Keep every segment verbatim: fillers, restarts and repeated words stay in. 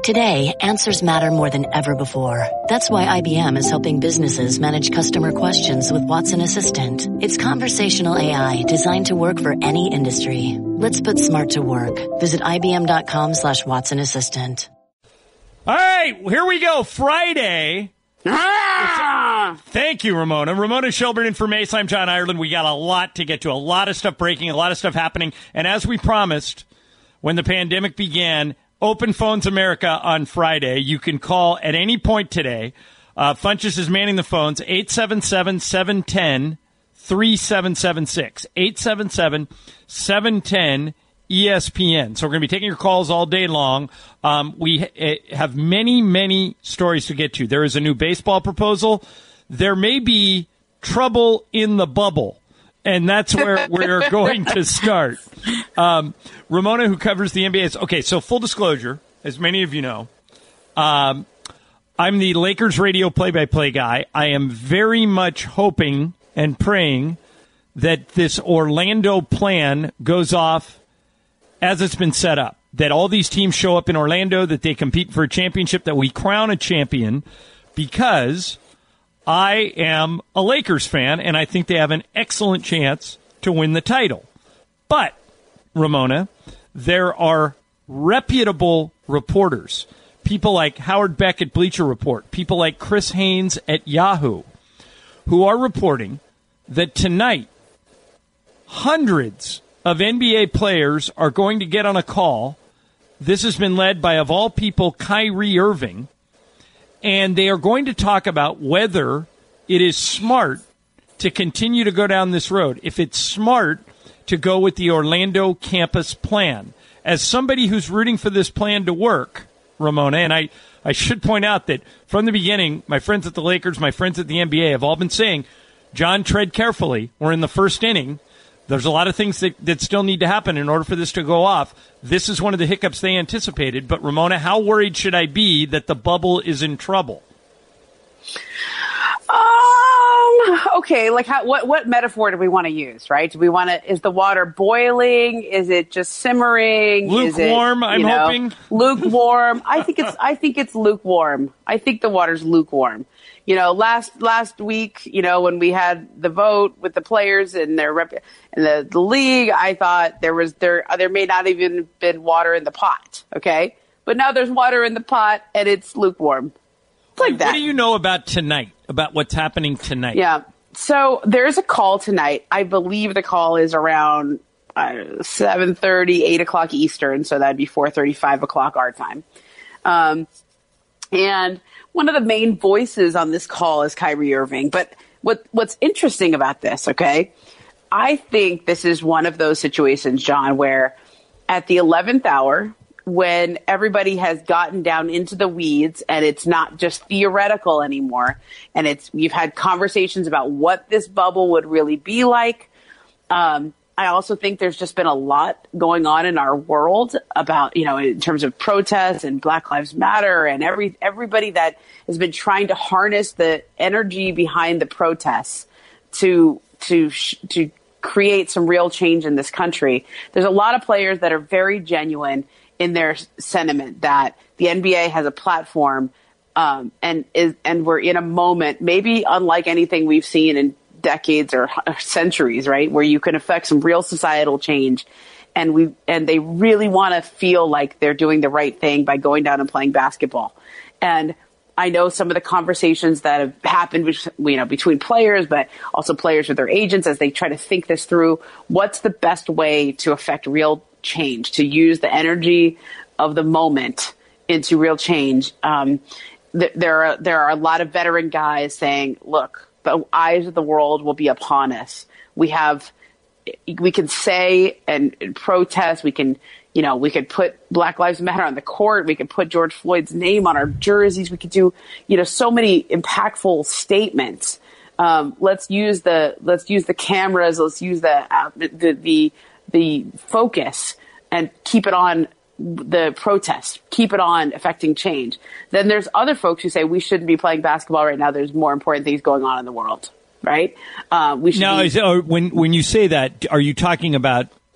Today, answers matter more than ever before. That's why I B M is helping businesses manage customer questions with Watson Assistant. It's conversational A I designed to work for any industry. Let's put smart to work. Visit ibm.com slash Watson Assistant. All right, here we go. Friday. Ah! Thank you, Ramona. Ramona Shelburne in for Mace. I'm John Ireland. We got a lot to get to, a lot of stuff breaking, a lot of stuff happening. And as we promised, when the pandemic began, Open Phones America on Friday. You can call at any point today. Uh, Funchess is manning the phones, eight seven seven, seven one zero, three seven seven six, eight seven seven, seven one zero, E S P N. So we're going to be taking your calls all day long. Um, we ha- have many, many stories to get to. There is a new baseball proposal. There may be trouble in the bubble. And that's where we're going to start. Um, Ramona, who covers the N B A, is, okay, so full disclosure, as many of you know, um, I'm the Lakers radio play-by-play guy. I am very much hoping and praying that this Orlando plan goes off as it's been set up, that all these teams show up in Orlando, that they compete for a championship, that we crown a champion, because I am a Lakers fan, and I think they have an excellent chance to win the title. But, Ramona, there are reputable reporters, people like Howard Beck at Bleacher Report, people like Chris Haynes at Yahoo, who are reporting that tonight hundreds of N B A players are going to get on a call. This has been led by, of all people, Kyrie Irving. And they are going to talk about whether it is smart to continue to go down this road, if it's smart to go with the Orlando campus plan. As somebody who's rooting for this plan to work, Ramona, and I, I should point out that from the beginning, my friends at the Lakers, my friends at the N B A have all been saying, John, tread carefully. We're in the first inning. There's a lot of things that, that still need to happen in order for this to go off. This is one of the hiccups they anticipated. But, Ramona, how worried should I be that the bubble is in trouble? Um. Okay. Like, how, what what metaphor do we want to use? Right? Do we want to? Is the water boiling? Is it just simmering? Lukewarm. Is it, I'm know, hoping lukewarm. I think it's. I think it's lukewarm. I think the water's lukewarm. You know, last last week, you know, when we had the vote with the players and their rep and the, the league, I thought there was there there may not even been water in the pot. Okay, but now there's water in the pot and it's lukewarm. It's like Wait, that. What do you know about tonight? About what's happening tonight? Yeah. So there's a call tonight. I believe the call is around uh, seven thirty, eight o'clock Eastern. So that'd be four thirty, five o'clock our time. Um, and one of the main voices on this call is Kyrie Irving. But what what's interesting about this, okay, I think this is one of those situations, John, where at the eleventh hour, when everybody has gotten down into the weeds and it's not just theoretical anymore, and it's we've had conversations about what this bubble would really be like. Um, I also think there's just been a lot going on in our world about, you know, in terms of protests and Black Lives Matter and every everybody that has been trying to harness the energy behind the protests to to to create some real change in this country. There's a lot of players that are very genuine in their sentiment that the N B A has a platform um, and is and we're in a moment maybe unlike anything we've seen in decades or centuries, right, where you can affect some real societal change, and we and they really want to feel like they're doing the right thing by going down and playing basketball. And I know some of the conversations that have happened, you know, between players, but also players with their agents as they try to think this through. What's the best way to affect real change, to use the energy of the moment into real change? Um, th- there are there are a lot of veteran guys saying, "Look, the eyes of the world will be upon us. We have, we can say and, and protest. We can, you know, we could put Black Lives Matter on the court. We could put George Floyd's name on our jerseys. We could do, you know, so many impactful statements. Um, let's use the, let's use the cameras. Let's use the, uh, the, the, the focus and keep it on the protest, keep it on affecting change." Then there's other folks who say we shouldn't be playing basketball right now. There's more important things going on in the world, right? Uh, we should now, be- is, or when when you say that, are you talking about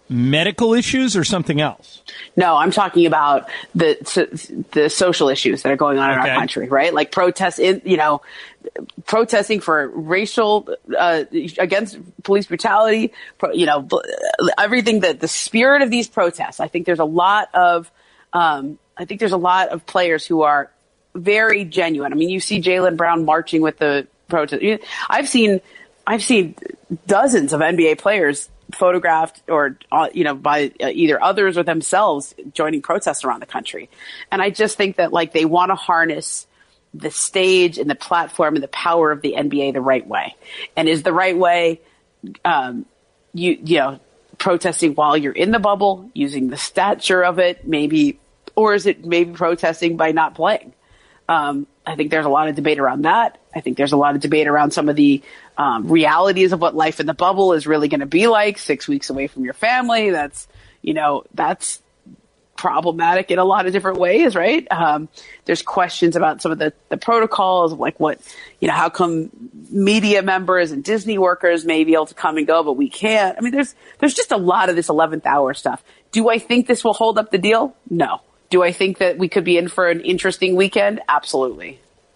medical issues or something else? No, I'm talking about the so, the social issues that are going on in Okay. our country, right? Like protests in, you know, protesting for racial, uh, against police brutality, pro, you know, everything that the spirit of these protests. I think there's a lot of, um, I think there's a lot of players who are very genuine. I mean, you see Jaylen Brown marching with the protest. I've seen, I've seen dozens of N B A players photographed or, uh, you know, by uh, either others or themselves joining protests around the country. And I just think that, like, they want to harness the stage and the platform and the power of the N B A the right way. And is the right way, um, you, you know, protesting while you're in the bubble, using the stature of it, maybe, or is it maybe protesting by not playing? Um, I think there's a lot of debate around that. I think there's a lot of debate around some of the um, realities of what life in the bubble is really going to be like, six weeks away from your family. That's, you know, that's problematic in a lot of different ways, right? Um, there's questions about some of the, the protocols, like what, you know, how come media members and Disney workers may be able to come and go, but we can't. I mean, there's there's just a lot of this eleventh hour stuff. Do I think this will hold up the deal? No. Do I think that we could be in for an interesting weekend? Absolutely.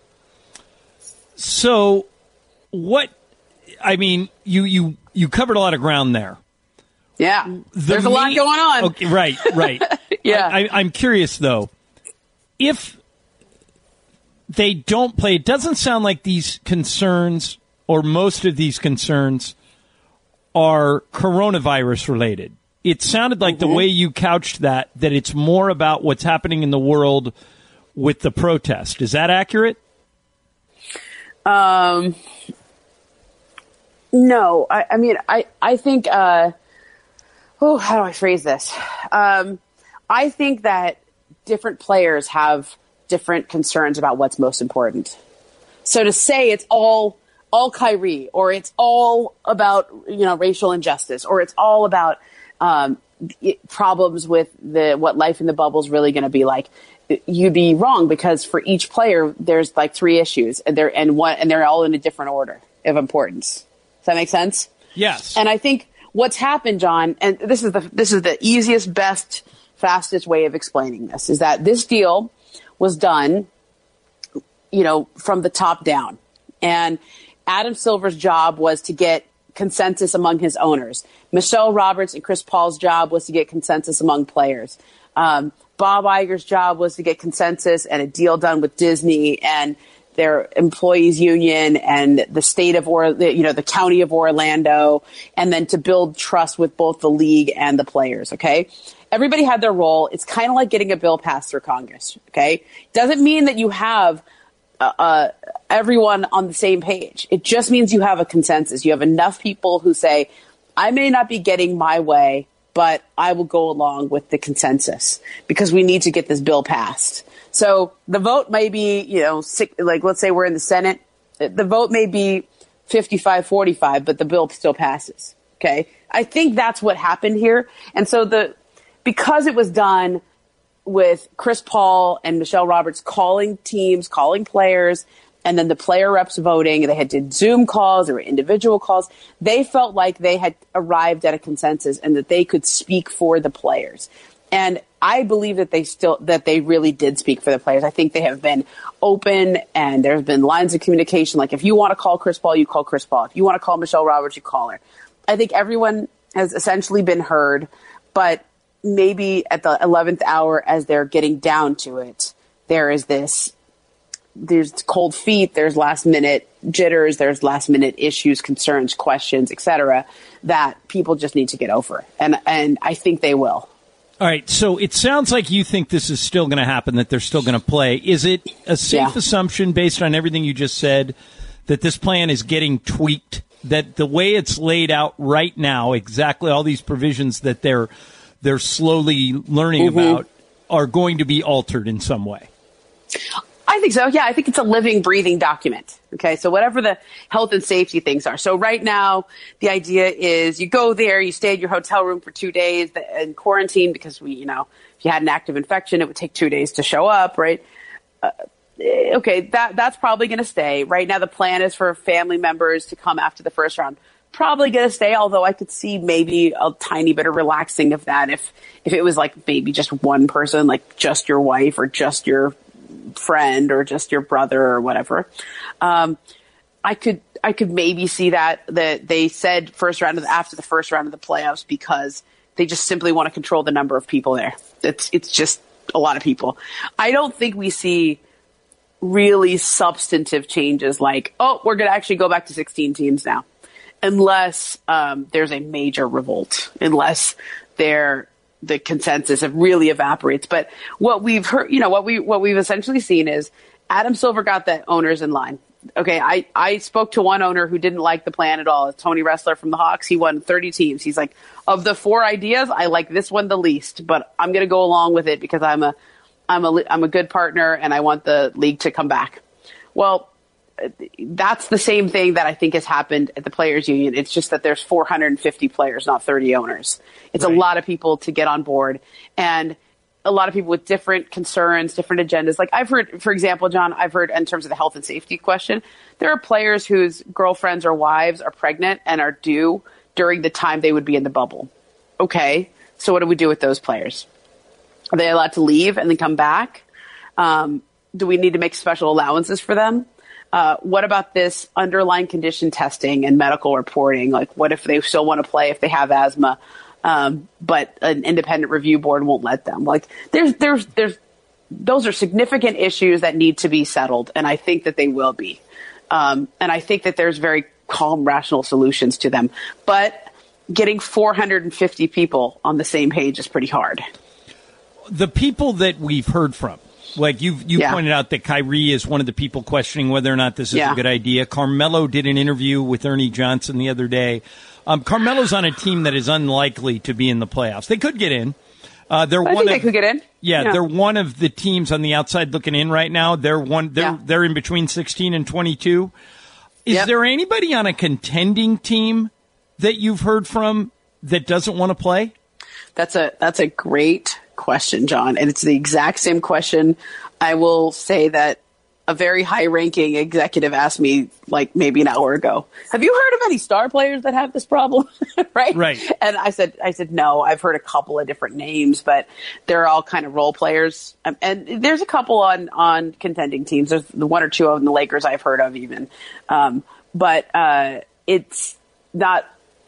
So what, I mean, you, you, you covered a lot of ground there. Yeah. The There's a lot main- going on. Okay, right, right. Yeah. I, I, I'm curious, though, if they don't play, it doesn't sound like these concerns or most of these concerns are coronavirus related. It sounded like mm-hmm. the way you couched that, that it's more about what's happening in the world with the protest. Is that accurate? Um, no, I, I mean, I, I think, uh, oh, how do I phrase this? Um, I think that different players have different concerns about what's most important. So to say it's all, all Kyrie, or it's all about, you know, racial injustice, or it's all about, um, it, problems with the, what life in the bubble is really going to be like, you'd be wrong, because for each player, there's like three issues, and they're, and one, and they're all in a different order of importance. Does that make sense? Yes. And I think what's happened, John, and this is the, this is the easiest, best, fastest way of explaining this, is that this deal was done, you know, from the top down. And Adam Silver's job was to get consensus among his owners. Michelle Roberts and Chris Paul's job was to get consensus among players. Um, Bob Iger's job was to get consensus and a deal done with Disney and their employees union and the state of, or you know, the county of Orlando, and then to build trust with both the league and the players. Okay. Everybody had their role. It's kind of like getting a bill passed through Congress. Okay. Doesn't mean that you have uh, uh, everyone on the same page. It just means you have a consensus. You have enough people who say, I may not be getting my way, but I will go along with the consensus because we need to get this bill passed. So the vote may be, you know, six, like let's say we're in the Senate, the vote may be fifty-five forty-five, but the bill still passes. Okay. I think that's what happened here. And so the, because it was done with Chris Paul and Michelle Roberts calling teams, calling players, and then the player reps voting, they had did Zoom calls or individual calls. They felt like they had arrived at a consensus and that they could speak for the players. And I believe that they still, that they really did speak for the players. I think they have been open and there's been lines of communication. Like if you want to call Chris Paul, you call Chris Paul. If you want to call Michelle Roberts, you call her. I think everyone has essentially been heard, but maybe at the eleventh hour as they're getting down to it, there is this, there's cold feet, there's last minute jitters, there's last minute issues, concerns, questions, et cetera, that people just need to get over. And, and I think they will. All right. So it sounds like you think this is still going to happen, that they're still going to play. Is it a safe Yeah. assumption based on everything you just said that this plan is getting tweaked, that the way it's laid out right now, exactly all these provisions that they're, they're slowly learning Mm-hmm. about are going to be altered in some way? I think so. Yeah, I think it's a living, breathing document. Okay, so whatever the health and safety things are. So right now, the idea is you go there, you stay in your hotel room for two days in quarantine because we, you know, if you had an active infection, it would take two days to show up, right? Uh, okay, that that's probably going to stay. Right now, the plan is for family members to come after the first round probably going to stay, although I could see maybe a tiny bit of relaxing of that if, if it was like maybe just one person, like just your wife or just your friend or just your brother or whatever. Um, I could, I could maybe see that, that they said first round of the, after the first round of the playoffs because they just simply want to control the number of people there. It's, it's just a lot of people. I don't think we see really substantive changes like, oh, we're going to actually go back to sixteen teams now. Unless um, there's a major revolt, unless there the consensus of really evaporates. But what we've heard, you know, what we what we've essentially seen is Adam Silver got the owners in line. Okay, I, I spoke to one owner who didn't like the plan at all. It's Tony Ressler from the Hawks. He won thirty teams. He's like, of the four ideas, I like this one the least, but I'm going to go along with it because I'm a I'm a I'm a good partner and I want the league to come back. Well, that's the same thing that I think has happened at the Players Union. It's just that there's four hundred fifty players, not thirty owners. It's right. A lot of people to get on board and a lot of people with different concerns, different agendas. Like I've heard, for example, John, I've heard in terms of the health and safety question, there are players whose girlfriends or wives are pregnant and are due during the time they would be in the bubble. Okay. So what do we do with those players? Are they allowed to leave and then come back? Um, do we need to make special allowances for them? Uh, what about this underlying condition testing and medical reporting? Like, what if they still want to play if they have asthma, um, but an independent review board won't let them? Like, there's, there's, there's, those are significant issues that need to be settled, and I think that they will be. Um, and I think that there's very calm, rational solutions to them. But getting four hundred fifty people on the same page is pretty hard. The people that we've heard from. Like you you yeah. pointed out that Kyrie is one of the people questioning whether or not this is yeah. a good idea. Carmelo did an interview with Ernie Johnson the other day. Um, Carmelo's on a team that is unlikely to be in the playoffs. They could get in. Uh, they're I one think of, they could get in. Yeah, yeah, they're one of the teams on the outside looking in right now. They're one. They're yeah. they're in between sixteen and twenty-two. Is yep. there anybody on a contending team that you've heard from that doesn't want to play? That's a that's a great question, John, and it's the exact same question. I will say that a very high-ranking executive asked me, like, maybe an hour ago, have you heard of any star players that have this problem? right? Right. And I said, I said, no, I've heard a couple of different names, but they're all kind of role players. Um, and there's a couple on, on contending teams. There's the one or two of the Lakers I've heard of even. Um, but uh, it's not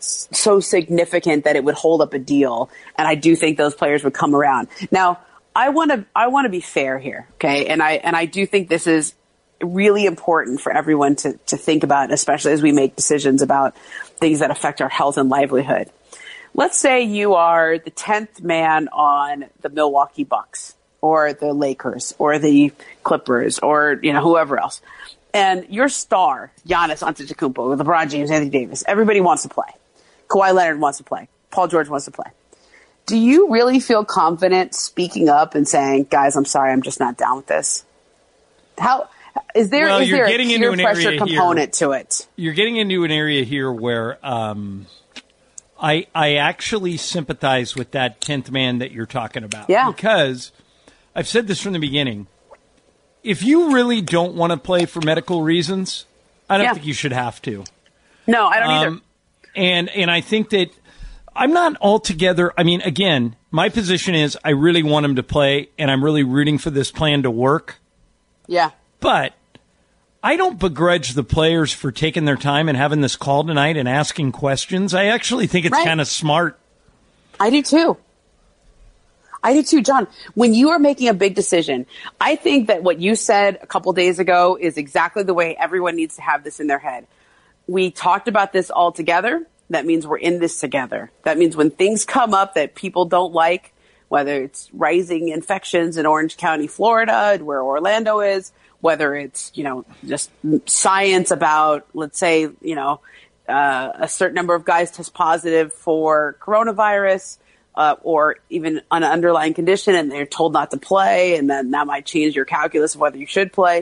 so significant that it would hold up a deal. And I do think those players would come around. Now, I want to I want to be fair here, okay? And I and I do think this is really important for everyone to to think about, especially as we make decisions about things that affect our health and livelihood. Let's say you are the tenth man on the Milwaukee Bucks or the Lakers or the Clippers or, you know, whoever else. And your star, Giannis Antetokounmpo, LeBron James, Anthony Davis, everybody wants to play. Kawhi Leonard wants to play. Paul George wants to play. Do you really feel confident speaking up and saying, guys, I'm sorry, I'm just not down with this? How is there, well, is there a peer an pressure component here, to it? You're getting into an area here where um, I I actually sympathize with that tenth man that you're talking about. Yeah. Because I've said this from the beginning. If you really don't want to play for medical reasons, I don't yeah. think you should have to. No, I don't um, either. And and I think that I'm not altogether, I mean, again, my position is I really want him to play, and I'm really rooting for this plan to work. Yeah. But I don't begrudge the players for taking their time and having this call tonight and asking questions. I actually think it's right. kind of smart. I do too. I do too, John. When you are making a big decision, I think that what you said a couple days ago is exactly the way everyone needs to have this in their head. We talked about this all together. That means we're in this together. That means when things come up that people don't like, whether it's rising infections in Orange County, Florida, where Orlando is, whether it's, you know, just science about, let's say, you know, uh, a certain number of guys test positive for coronavirus, uh, or even an underlying condition and they're told not to play, and then that might change your calculus of whether you should play.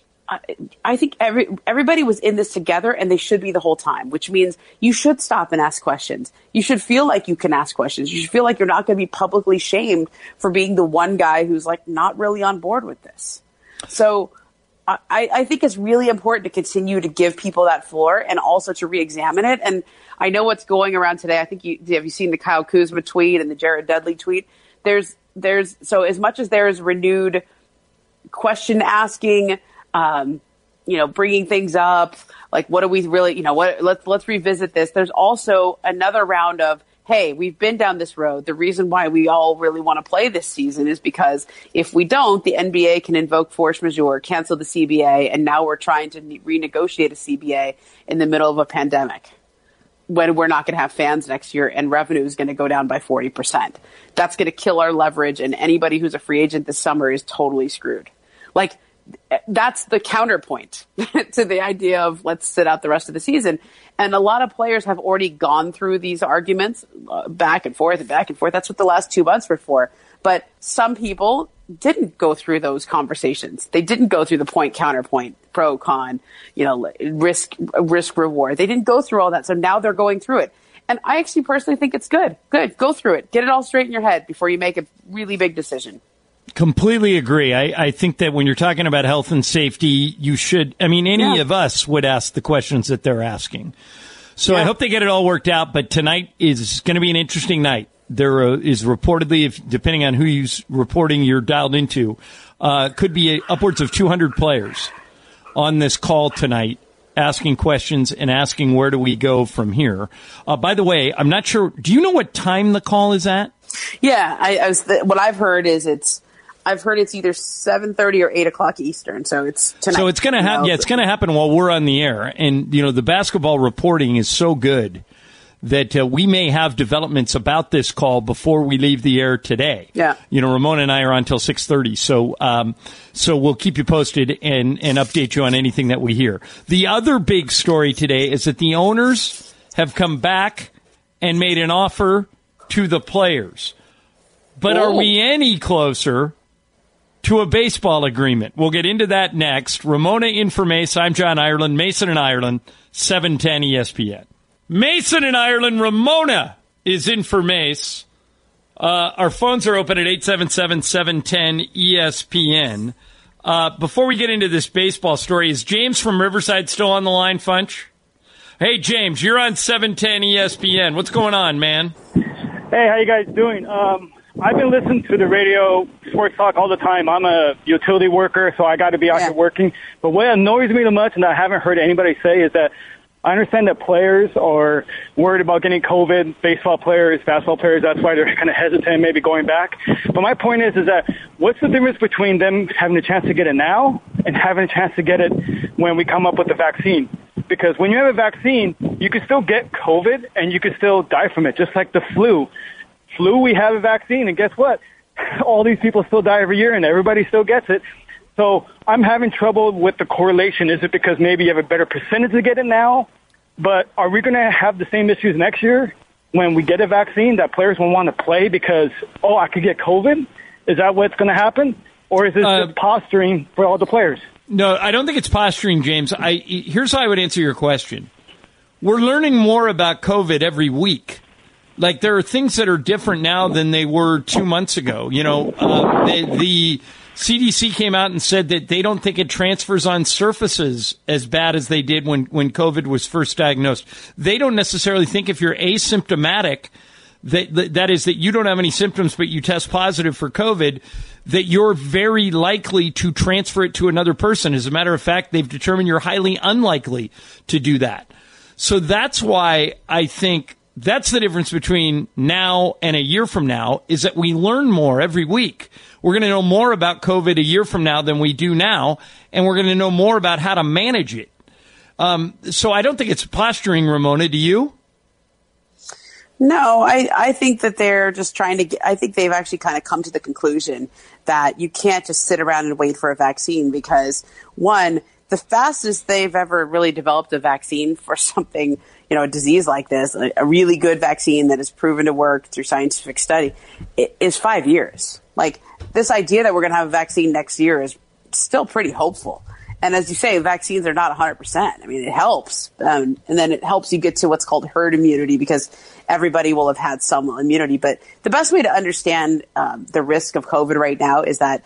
I think every everybody was in this together, and they should be the whole time, which means you should stop and ask questions. You should feel like you can ask questions. You should feel like you're not going to be publicly shamed for being the one guy who's like not really on board with this. So I, I think it's really important to continue to give people that floor and also to re-examine it. And I know what's going around today. I think you have you seen the Kyle Kuzma tweet and the Jared Dudley tweet? There's there's so as much as there's renewed question asking, um, you know, bringing things up, like what do we really, you know, what let's let's revisit this. There's also another round of, hey, we've been down this road. The reason why we all really want to play this season is because if we don't, the N B A can invoke force majeure, cancel the C B A, and now we're trying to ne- renegotiate a C B A in the middle of a pandemic when we're not going to have fans next year and revenue is going to go down by forty percent. That's going to kill our leverage, and anybody who's a free agent this summer is totally screwed. Like, that's the counterpoint to the idea of let's sit out the rest of the season. And a lot of players have already gone through these arguments uh, back and forth and back and forth. That's what the last two months were for. But some people didn't go through those conversations. They didn't go through the point, counterpoint, pro, con, you know, risk, risk, reward. They didn't go through all that. So now they're going through it. And I actually personally think it's good. Good. Go through it. Get it all straight in your head before you make a really big decision. Completely agree. I, I think that when you're talking about health and safety, you should, I mean, any yeah. of us would ask the questions that they're asking. So yeah. I hope they get it all worked out. But tonight is going to be an interesting night. There uh, is reportedly, if depending on who's reporting you're dialed into, uh, could be a, upwards of two hundred players on this call tonight asking questions and asking where do we go from here. Uh, by the way, I'm not sure. Do you know what time the call is at? Yeah, I, I was. Th- what I've heard is it's. I've heard it's either seven thirty or eight o'clock Eastern, so it's tonight. So it's going to happen. Yeah, it's going to happen while we're on the air, and you know the basketball reporting is so good that uh, we may have developments about this call before we leave the air today. Yeah, you know, Ramona and I are on until six thirty, so um, so we'll keep you posted and and update you on anything that we hear. The other big story today is that the owners have come back and made an offer to the players, but Whoa. Are we any closer to a baseball agreement? We'll get into that next. Ramona in for Mace. I'm John Ireland. Mason in Ireland, seven ten E S P N. Mason in Ireland. Ramona is in for Mace. Uh, our phones are open at eight seven seven, seven one zero, E S P N. Uh, before we get into this baseball story, is James from Riverside still on the line, Funch? Hey, James, you're on seven ten E S P N. What's going on, man? Hey, how you guys doing? Um, I've been listening to the radio, sports talk all the time. I'm a utility worker, so I got to be out yeah. here working. But what annoys me the most, and I haven't heard anybody say, is that I understand that players are worried about getting COVID, baseball players, basketball players, that's why they're kind of hesitant, maybe going back. But my point is, is that what's the difference between them having a chance to get it now and having a chance to get it when we come up with the vaccine? Because when you have a vaccine, you can still get COVID and you can still die from it, just like the flu. Flu, we have a vaccine, and guess what? All these people still die every year, and everybody still gets it. So I'm having trouble with the correlation. Is it because maybe you have a better percentage to get it now? But are we going to have the same issues next year when we get a vaccine that players will want to play because, oh, I could get COVID? Is that what's going to happen? Or is this uh, just posturing for all the players? No, I don't think it's posturing, James. I, here's how I would answer your question. We're learning more about COVID every week. Like, there are things that are different now than they were two months ago. You know, uh, the, the C D C came out and said that they don't think it transfers on surfaces as bad as they did when, when COVID was first diagnosed. They don't necessarily think if you're asymptomatic, that, that that is that you don't have any symptoms but you test positive for COVID, that you're very likely to transfer it to another person. As a matter of fact, they've determined you're highly unlikely to do that. So that's why I think that's the difference between now and a year from now, is that we learn more every week. We're going to know more about COVID a year from now than we do now, and we're going to know more about how to manage it. Um, so I don't think it's posturing, Ramona. Do you? No, I, I think that they're just trying to get, I think they've actually kind of come to the conclusion that you can't just sit around and wait for a vaccine because, one, the fastest they've ever really developed a vaccine for something, you know, a disease like this, a, a really good vaccine that is proven to work through scientific study, it is five years. Like, this idea that we're going to have a vaccine next year is still pretty hopeful. And as you say, vaccines are not one hundred percent. I mean, it helps. Um, and then it helps you get to what's called herd immunity because everybody will have had some immunity. But the best way to understand um, the risk of COVID right now is that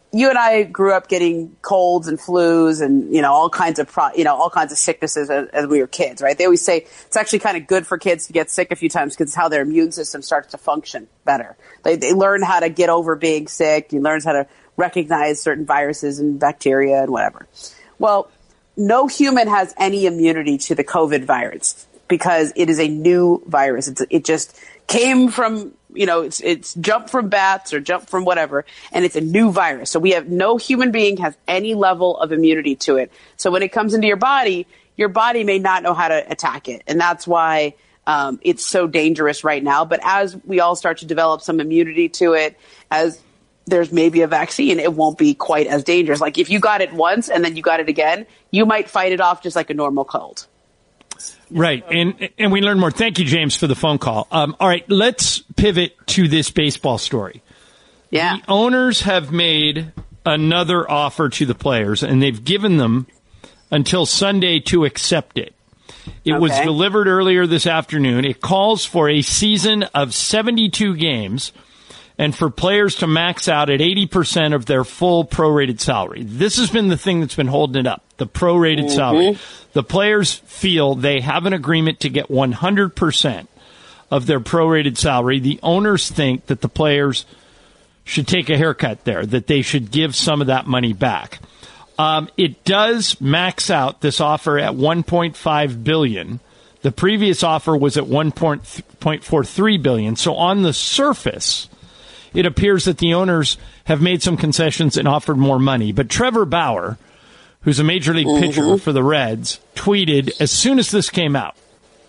you and I grew up getting colds and flus and, you know, all kinds of, pro, you know, all kinds of sicknesses as, as we were kids, right? They always say it's actually kind of good for kids to get sick a few times because it's how their immune system starts to function better. They, they learn how to get over being sick. You learn how to recognize certain viruses and bacteria and whatever. Well, no human has any immunity to the COVID virus because it is a new virus. It's, it just came from, you know, it's, it's jumped from bats or jumped from whatever, and it's a new virus. So we have no human being has any level of immunity to it. So when it comes into your body, your body may not know how to attack it. And that's why um, it's so dangerous right now. But as we all start to develop some immunity to it, as there's maybe a vaccine, it won't be quite as dangerous. Like if you got it once and then you got it again, you might fight it off just like a normal cold. Right, and and we learn more. Thank you, James, for the phone call. Um, all right, let's pivot to this baseball story. Yeah. The owners have made another offer to the players, and they've given them until Sunday to accept it. It okay. was delivered earlier this afternoon. It calls for a season of seventy-two games and for players to max out at eighty percent of their full prorated salary. This has been the thing that's been holding it up, the prorated mm-hmm. salary. The players feel they have an agreement to get one hundred percent of their prorated salary. The owners think that the players should take a haircut there, that they should give some of that money back. Um, it does max out this offer at one point five billion dollars. The previous offer was at one point four three billion dollars. So on the surface, it appears that the owners have made some concessions and offered more money. But Trevor Bauer, who's a major league pitcher mm-hmm. for the Reds, tweeted as soon as this came out,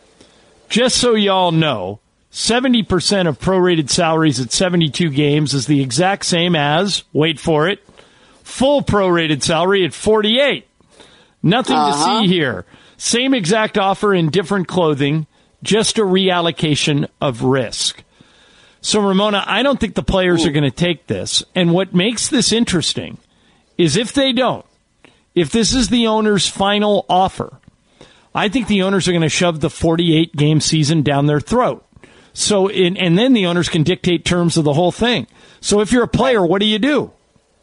just so y'all know, seventy percent of prorated salaries at seventy-two games is the exact same as, wait for it, full prorated salary at forty-eight. Nothing uh-huh. to see here. Same exact offer in different clothing, just a reallocation of risk. So, Ramona, I don't think the players Ooh. are going to take this. And what makes this interesting is if they don't, if this is the owner's final offer, I think the owners are going to shove the forty-eight game season down their throat. So, in, and then the owners can dictate terms of the whole thing. So if you're a player, what do you do?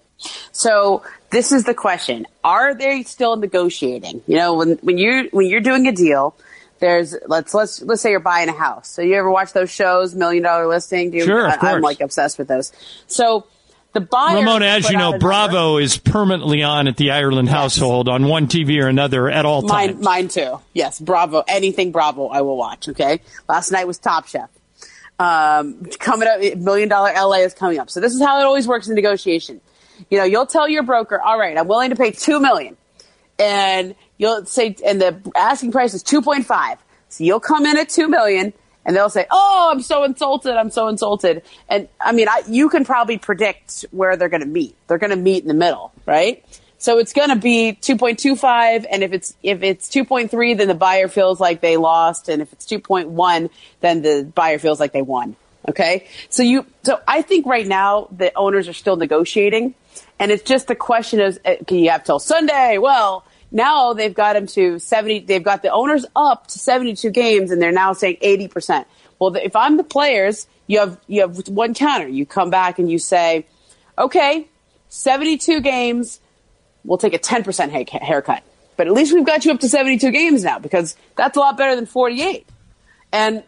So this is the question. Are they still negotiating? You know, when, when you, when you're doing a deal, there's, let's, let's, let's say you're buying a house. So you ever watch those shows, Million Dollar Listing? Do you, sure, of I, course. I'm like obsessed with those. So the buyer. Ramona, as you know, Bravo number. is permanently on at the Ireland yes. household on one T V or another at all times. Mine, mine too. Yes. Bravo. Anything Bravo I will watch. Okay. Last night was Top Chef. Um, coming up, Million Dollar L A is coming up. So this is how it always works in negotiation. You know, you'll tell your broker, all right, I'm willing to pay two million dollars. And you'll say, and the asking price is two point five. So you'll come in at two million dollars and they'll say, oh, I'm so insulted. I'm so insulted. And I mean, I, you can probably predict where they're going to meet. They're going to meet in the middle, right? So it's going to be two point two five. And if it's, if it's two point three, then the buyer feels like they lost. And if it's two point one, then the buyer feels like they won. Okay. So you, so I think right now the owners are still negotiating. And it's just the question of, can you have till Sunday? Well, now they've got them to seventy. They've got the owners up to seventy-two games, and they're now saying eighty percent. Well, if I'm the players, you have you have one counter. You come back and you say, okay, seventy-two games, we'll take a ten percent haircut. But at least we've got you up to seventy-two games now, because that's a lot better than forty-eight. And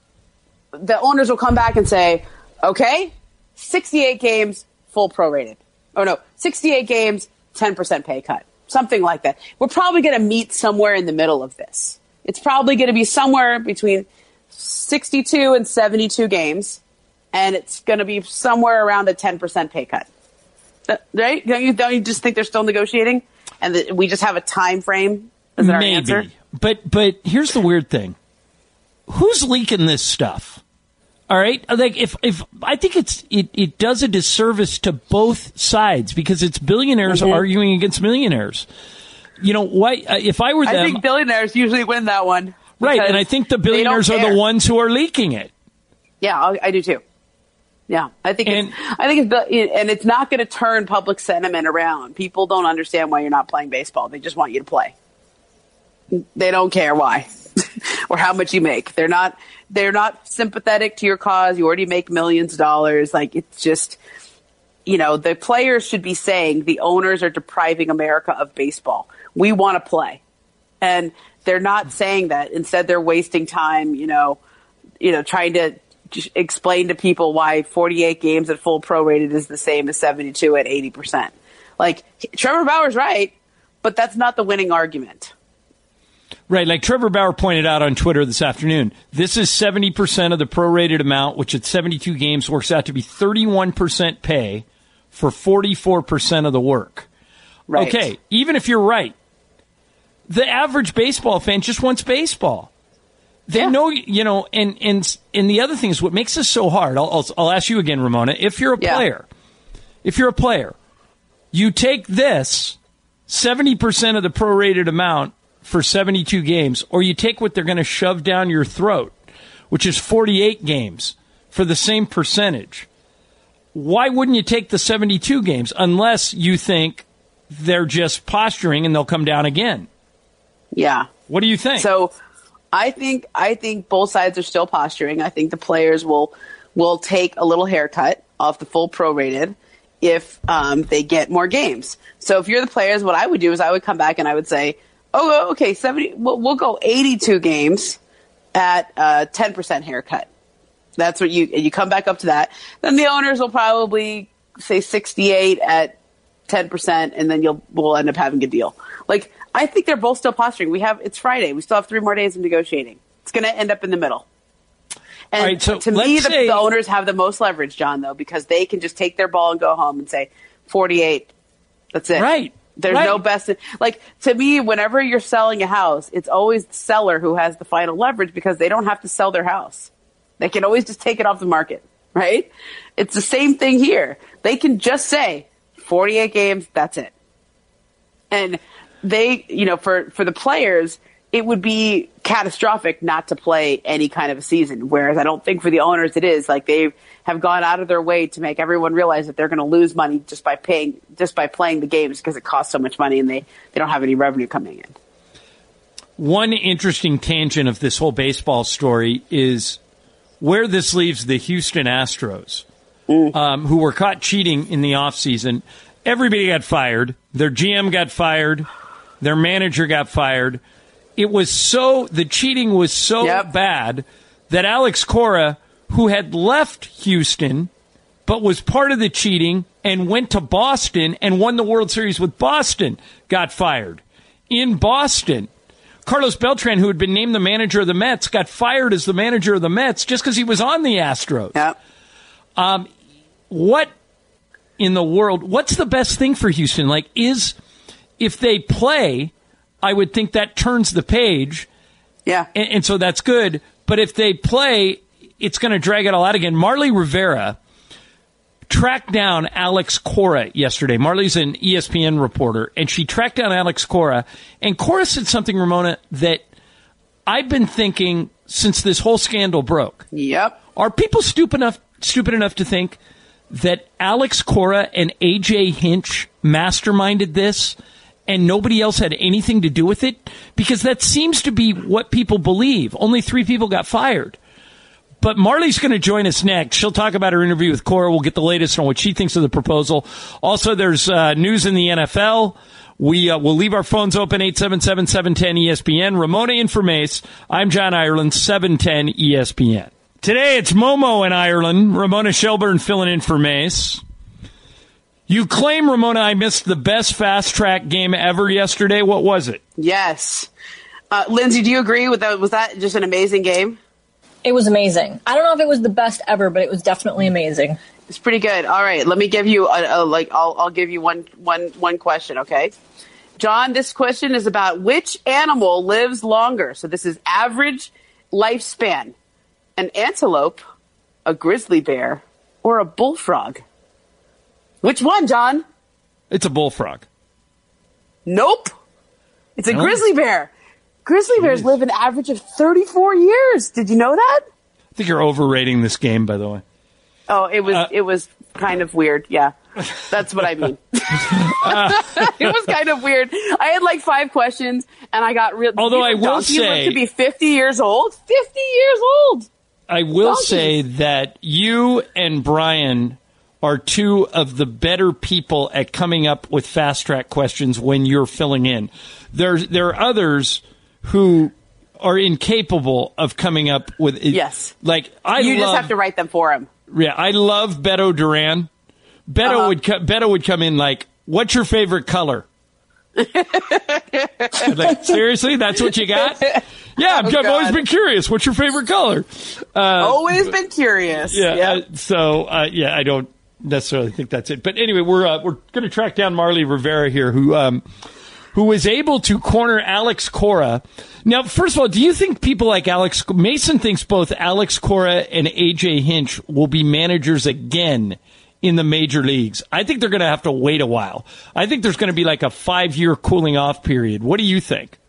the owners will come back and say, okay, sixty-eight games, full prorated. Oh, no, sixty-eight games, ten percent pay cut. Something like that. We're probably going to meet somewhere in the middle of this. It's probably going to be somewhere between sixty-two and seventy-two games, and it's going to be somewhere around a ten percent pay cut. Right? Don't you, don't you just think they're still negotiating? And that we just have a time frame? Is that our Maybe. answer? But, but here's the weird thing. Who's leaking this stuff? All right, like if if I think it's it, it does a disservice to both sides, because it's billionaires mm-hmm. arguing against millionaires. You know, why? Uh, if I were them, I think billionaires usually win that one, right? And I think the billionaires are the ones who are leaking it. Yeah, I, I do too. Yeah, I think and, it's, I think it's and it's not going to turn public sentiment around. People don't understand why you're not playing baseball; they just want you to play. They don't care why or how much you make. They're not. They're not sympathetic to your cause. You already make millions of dollars. Like, it's just, you know, the players should be saying the owners are depriving America of baseball. We want to play. And they're not saying that. Instead, they're wasting time, you know, you know, trying to explain to people why forty-eight games at full prorated is the same as seventy-two at eighty percent. Like, Trevor Bauer's right, but that's not the winning argument. Right, like Trevor Bauer pointed out on Twitter this afternoon, this is seventy percent of the prorated amount, which at seventy-two games works out to be thirty-one percent pay for forty-four percent of the work. Right. Okay, even if you're right, the average baseball fan just wants baseball. They yeah. know, you know, and, and and the other thing is what makes this so hard. I'll, I'll, I'll ask you again, Ramona. If you're a yeah. player, if you're a player, you take this seventy percent of the prorated amount for seventy-two games, or you take what they're going to shove down your throat, which is forty-eight games for the same percentage. Why wouldn't you take the seventy-two games unless you think they're just posturing and they'll come down again? Yeah. What do you think? So I think I think both sides are still posturing. I think the players will will take a little haircut off the full prorated if um, they get more games. So if you're the players, what I would do is I would come back and I would say, oh, okay, seventy. We'll, we'll go eighty-two games at a ten percent haircut. That's what you you come back up to that. Then the owners will probably say sixty-eight at ten percent, and then you'll we'll end up having a deal. Like, I think they're both still posturing. We have it's Friday. We still have three more days of negotiating. It's going to end up in the middle. And right, so to me, the, say- the owners have the most leverage, John, though, because they can just take their ball and go home and say forty-eight. That's it. Right. There's right. no best. Like, to me, whenever you're selling a house, it's always the seller who has the final leverage because they don't have to sell their house. They can always just take it off the market, right? It's the same thing here. They can just say forty-eight games, that's it. And they, you know, for, for the players, it would be catastrophic not to play any kind of a season. Whereas I don't think for the owners it is. Like, they have gone out of their way to make everyone realize that they're going to lose money just by paying, just by playing the games because it costs so much money and they, they don't have any revenue coming in. One interesting tangent of this whole baseball story is where this leaves the Houston Astros, mm. um, who were caught cheating in the offseason. Everybody got fired. Their G M got fired. Their manager got fired. It was so, the cheating was so yep. bad that Alex Cora, who had left Houston but was part of the cheating and went to Boston and won the World Series with Boston, got fired. In Boston, Carlos Beltran, who had been named the manager of the Mets, got fired as the manager of the Mets just because he was on the Astros. Yep. Um, what in the world, what's the best thing for Houston? Like, is, if they play, I would think that turns the page. Yeah. And, and so that's good. But if they play, it's going to drag it all out again. Marly Rivera tracked down Alex Cora yesterday. Marley's an E S P N reporter, and she tracked down Alex Cora. And Cora said something, Ramona, that I've been thinking since this whole scandal broke. Yep. Are people stupid enough, stupid enough to think that Alex Cora and A J Hinch masterminded this and nobody else had anything to do with it? Because that seems to be what people believe. Only three people got fired. But Marley's going to join us next. She'll talk about her interview with Cora. We'll get the latest on what she thinks of the proposal. Also, there's uh, news in the N F L. We uh, will leave our phones open, eight seven seven, seven one zero, E S P N. Ramona in for Mace. I'm John Ireland, seven ten E S P N. Today, it's Momo in Ireland. Ramona Shelburne filling in for Mace. You claim, Ramona, I missed the best fast-track game ever yesterday. What was it? Yes. Uh, Lindsay, do you agree with that? Was that just an amazing game? It was amazing. I don't know if it was the best ever, but it was definitely amazing. It's pretty good. All right, let me give you a, a like. I'll I'll give you one one one question. Okay, John. This question is about which animal lives longer. So this is average lifespan: an antelope, a grizzly bear, or a bullfrog. Which one, John? It's a bullfrog. Nope. It's a no? grizzly bear. Grizzly bears Jeez. live live an average of thirty-four years. Did you know that? I think you're overrating this game, by the way. Oh, it was uh, it was kind of weird. Yeah, that's what I mean. uh, it was kind of weird. I had like five questions, and I got real. Although I will say, say, to be fifty years old. Fifty years old. I will Donkey. say that you and Brian are two of the better people at coming up with fast track questions when you're filling in. There's, there are others who are incapable of coming up with. Yes. Like, I You love, just have to write them for him. Yeah, I love Beto Duran. Beto Uh-huh. would co- Beto would come in like, "What's your favorite color?" Like, seriously, that's what you got? Yeah, I've, Oh, I've always God. been curious. What's your favorite color? Uh, Always been curious. yeah. Yep. Uh, so, uh, yeah, I don't necessarily think that's it. But anyway, we're uh, we're going to track down Marly Rivera here, who um, who was able to corner Alex Cora. Now, first of all, do you think people like Alex Mason thinks both Alex Cora and A J Hinch will be managers again in the major leagues? I think they're going to have to wait a while. I think there's going to be like a five-year cooling off period. What do you think?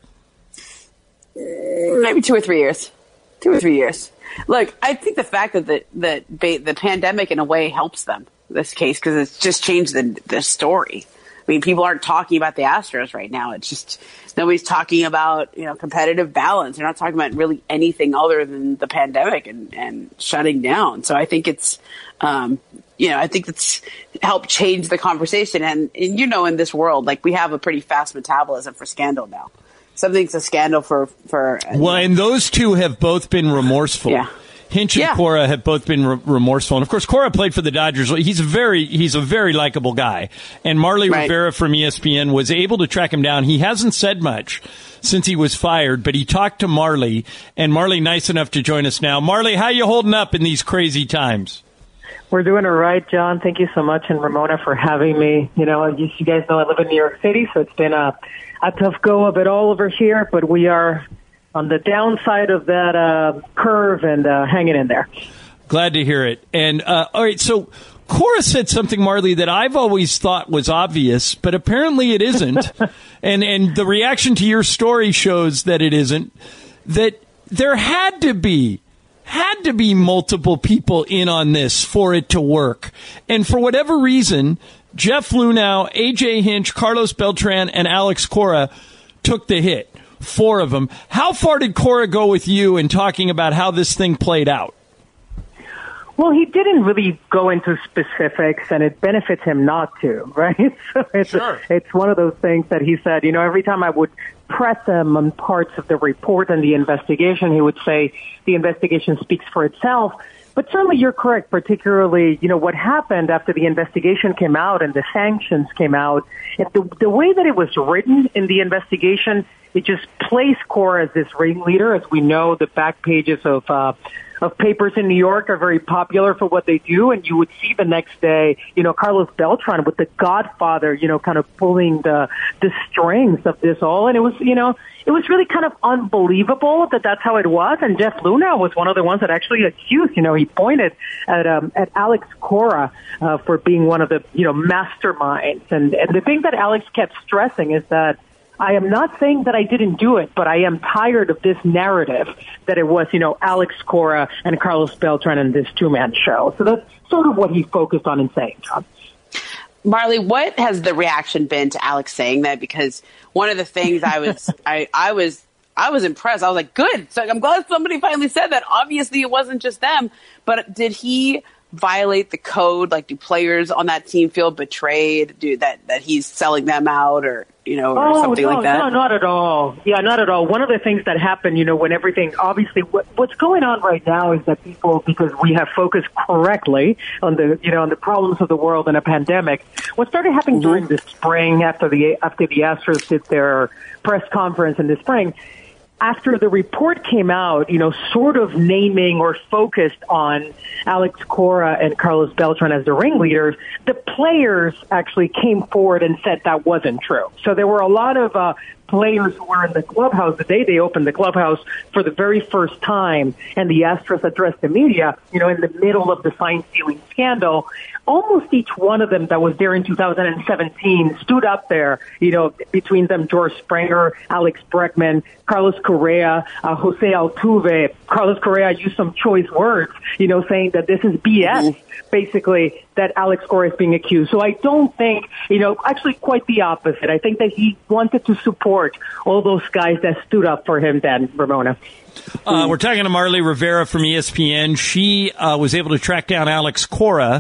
Maybe two or three years. Two or three years. Look, I think the fact that the that ba- the pandemic in a way helps them in this case because it's just changed the the story. I mean, people aren't talking about the Astros right now. It's just nobody's talking about, you know, competitive balance. They're not talking about really anything other than the pandemic and, and shutting down. So I think it's, um, you know, I think it's helped change the conversation. And, and, you know, in this world, like, we have a pretty fast metabolism for scandal now. Something's a scandal for, for uh, Well, and those two have both been remorseful. Yeah. Hinch and Yeah. Cora have both been re- remorseful, and of course, Cora played for the Dodgers. He's a very he's a very likable guy, and Marly Right. Rivera from E S P N was able to track him down. He hasn't said much since he was fired, but he talked to Marly, and Marly nice enough to join us now. Marly, how you holding up in these crazy times? We're doing all right, John. Thank you so much, and Ramona for having me. You know, you, you guys know I live in New York City, so it's been a, a tough go of it all over here, but we are on the downside of that uh, curve and uh, hanging in there. Glad to hear it. And uh, all right, so Cora said something, Marly, that I've always thought was obvious, but apparently it isn't. and and the reaction to your story shows that it isn't. That there had to be had to be multiple people in on this for it to work. And for whatever reason, Jeff Luhnow, A J Hinch, Carlos Beltran, and Alex Cora took the hit. Four of them. How far did Cora go with you in talking about how this thing played out? Well, he didn't really go into specifics, and it benefits him not to, right? So it's, Sure. it's one of those things that he said, you know, every time I would press him on parts of the report and the investigation, he would say the investigation speaks for itself. But certainly you're correct, particularly, you know, what happened after the investigation came out and the sanctions came out. If the, the way that it was written in the investigation, it just placed Cora as this ringleader. As we know, the back pages of uh, of papers in New York are very popular for what they do, and you would see the next day, you know, Carlos Beltran with the Godfather, you know, kind of pulling the the strings of this all, and it was, you know, it was really kind of unbelievable that that's how it was. And Jeff Luhnow was one of the ones that actually accused, you know, he pointed at um, at Alex Cora uh, for being one of the, you know, masterminds, and and the thing that Alex kept stressing is that I am not saying that I didn't do it, but I am tired of this narrative that it was, you know, Alex Cora and Carlos Beltran and this two-man show. So that's sort of what he focused on in saying, John. Marly, what has the reaction been to Alex saying that? Because one of the things I was, I, I was, I was impressed. I was like, good. So I'm glad somebody finally said that. Obviously, it wasn't just them. But did he violate the code? Like, do players on that team feel betrayed? Do that that he's selling them out, or you know, or oh, something no, like that? No, not at all. Yeah, not at all. One of the things that happened, you know, when everything, obviously, what, what's going on right now is that people, because we have focused correctly on the, you know, on the problems of the world in a pandemic, what started happening Mm-hmm. during the spring after the after the Astros did their press conference in the spring. After the report came out, you know, sort of naming or focused on Alex Cora and Carlos Beltran as the ringleaders, the players actually came forward and said that wasn't true. So there were a lot of uh, players who were in the clubhouse the day they opened the clubhouse for the very first time, and the Astros addressed the media, you know, in the middle of the sign-stealing scandal. Almost each one of them that was there in two thousand seventeen stood up there, you know, between them, George Springer, Alex Bregman, Carlos Correa, uh, Jose Altuve. Carlos Correa used some choice words, you know, saying that this is B S, mm-hmm. basically, that Alex Cora is being accused. So I don't think, you know, actually quite the opposite. I think that he wanted to support all those guys that stood up for him then, Ramona. Uh, we're talking to Marly Rivera from E S P N. She uh, was able to track down Alex Cora,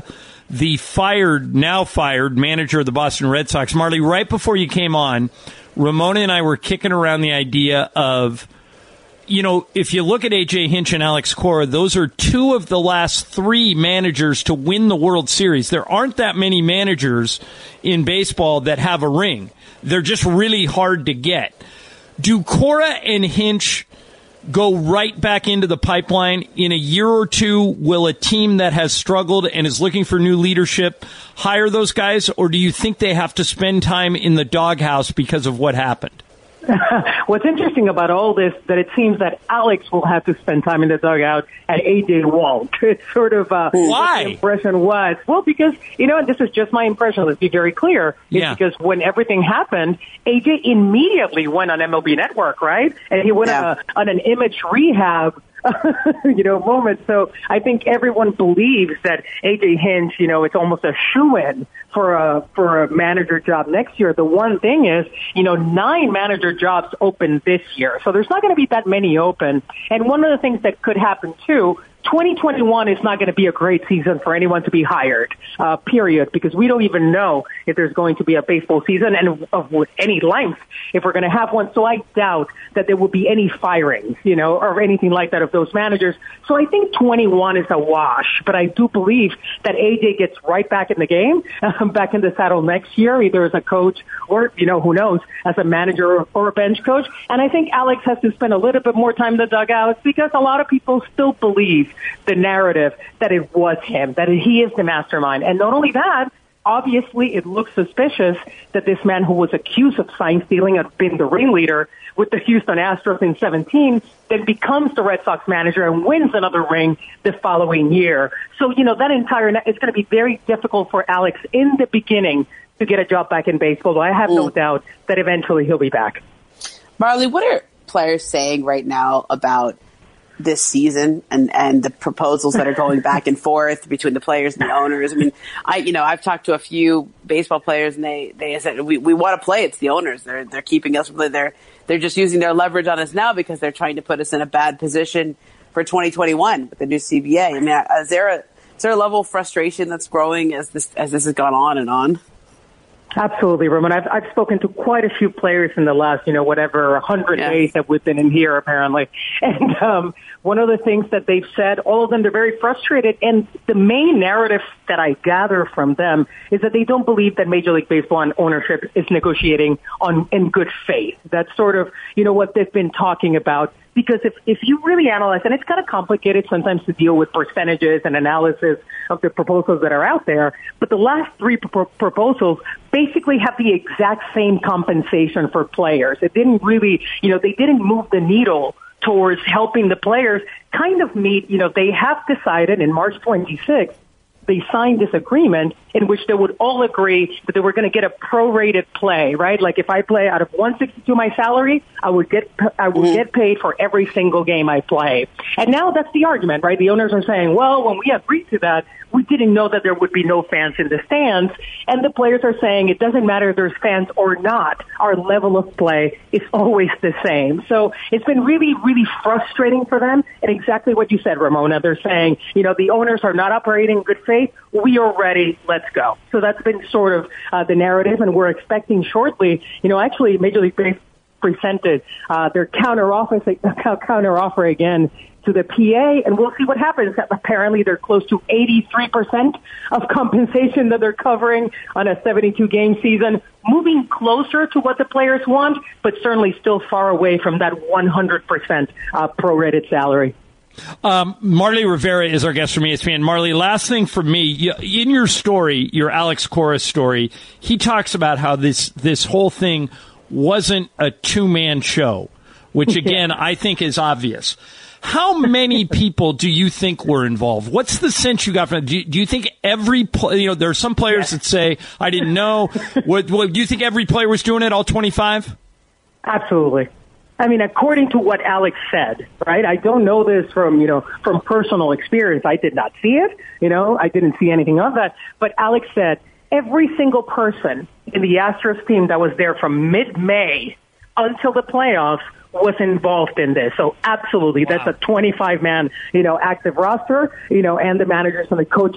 the fired, now fired manager of the Boston Red Sox. Marley, right before you came on, Ramona and I were kicking around the idea of, you know, if you look at A J Hinch and Alex Cora, those are two of the last three managers to win the World Series. There aren't that many managers in baseball that have a ring. They're just really hard to get. Do Cora and Hinch go right back into the pipeline in a year or two? Will a team that has struggled and is looking for new leadership hire those guys, or do you think they have to spend time in the doghouse because of what happened? What's interesting about all this, that it seems that Alex will have to spend time in the dugout and A J won't. It's sort of uh, why the impression was, well, because, you know, this is just my impression, let's be very clear, yeah. because when everything happened, A J immediately went on M L B Network, right? And he went yeah. on, a, on an image rehab you know, moment. So I think everyone believes that A J Hinch, you know, it's almost a shoo-in for a for a manager job next year. The one thing is, you know, nine manager jobs open this year, so there's not going to be that many open. And one of the things that could happen too, twenty twenty-one is not going to be a great season for anyone to be hired, uh, period, because we don't even know if there's going to be a baseball season and of with any length if we're going to have one. So I doubt that there will be any firings, you know, or anything like that of those managers. So I think twenty-one is a wash, but I do believe that A J gets right back in the game, um, back in the saddle next year, either as a coach or, you know, who knows, as a manager or a bench coach. And I think Alex has to spend a little bit more time in the dugouts because a lot of people still believe the narrative that it was him, that he is the mastermind. And not only that, obviously it looks suspicious that this man who was accused of sign stealing had been the ringleader with the Houston Astros in seventeen, then becomes the Red Sox manager and wins another ring the following year. So, you know, that entire, it's going to be very difficult for Alex in the beginning to get a job back in baseball. But I have no doubt that eventually he'll be back. Marley, what are players saying right now about this season and, and the proposals that are going back and forth between the players and the owners? I mean, I, you know, I've talked to a few baseball players and they, they said, we, we want to play. It's the owners. They're, they're keeping us, they're, they're just using their leverage on us now because they're trying to put us in a bad position for twenty twenty-one with the new C B A. I mean, is there a, is there a level of frustration that's growing as this, as this has gone on and on? Absolutely, Roman. I've, I've spoken to quite a few players in the last, you know, whatever, one hundred yes. days that we've been in here, apparently. And um, one of the things that they've said, all of them, they're very frustrated. And the main narrative that I gather from them is that they don't believe that Major League Baseball and ownership is negotiating on in good faith. That's sort of, you know, what they've been talking about. Because if, if you really analyze, and it's kind of complicated sometimes to deal with percentages and analysis of the proposals that are out there, but the last three pro- proposals basically have the exact same compensation for players. It didn't really, you know, they didn't move the needle towards helping the players kind of meet, you know, they have decided in March twenty-sixth, they signed this agreement in which they would all agree that they were going to get a prorated play, right? Like if I play out of one sixty-two my salary, I would get I would mm-hmm. get paid for every single game I play. And now that's the argument, right? The owners are saying, well, when we agreed to that, we didn't know that there would be no fans in the stands. And the players are saying it doesn't matter if there's fans or not. Our level of play is always the same. So it's been really, really frustrating for them. And exactly what you said, Ramona. They're saying, you know, the owners are not operating in good faith. We are ready. Let's go. So that's been sort of uh, the narrative. And we're expecting shortly, you know, actually Major League Baseball presented uh, their counter offer, counter offer again to the P A, and we'll see what happens. Apparently, they're close to eighty-three percent of compensation that they're covering on a seventy-two game season, moving closer to what the players want, but certainly still far away from that one hundred percent uh, prorated salary. Um, Marley Rivera is our guest from E S P N. Marley, last thing for me, in your story, your Alex Cora story, he talks about how this this whole thing wasn't a two-man show, which, again, I think is obvious. How many people do you think were involved? What's the sense you got from it? Do you, do you think every play, you know, there are some players that say, I didn't know. What, what, do you think every player was doing it, all twenty-five? Absolutely. I mean, according to what Alex said, right? I don't know this from, you know, from personal experience. I did not see it. You know, I didn't see anything of that. But Alex said every single person in the Astros team that was there from mid-May until the playoffs was involved in this. So absolutely, wow. That's a twenty-five man, you know, active roster, you know, and the managers and the coaches.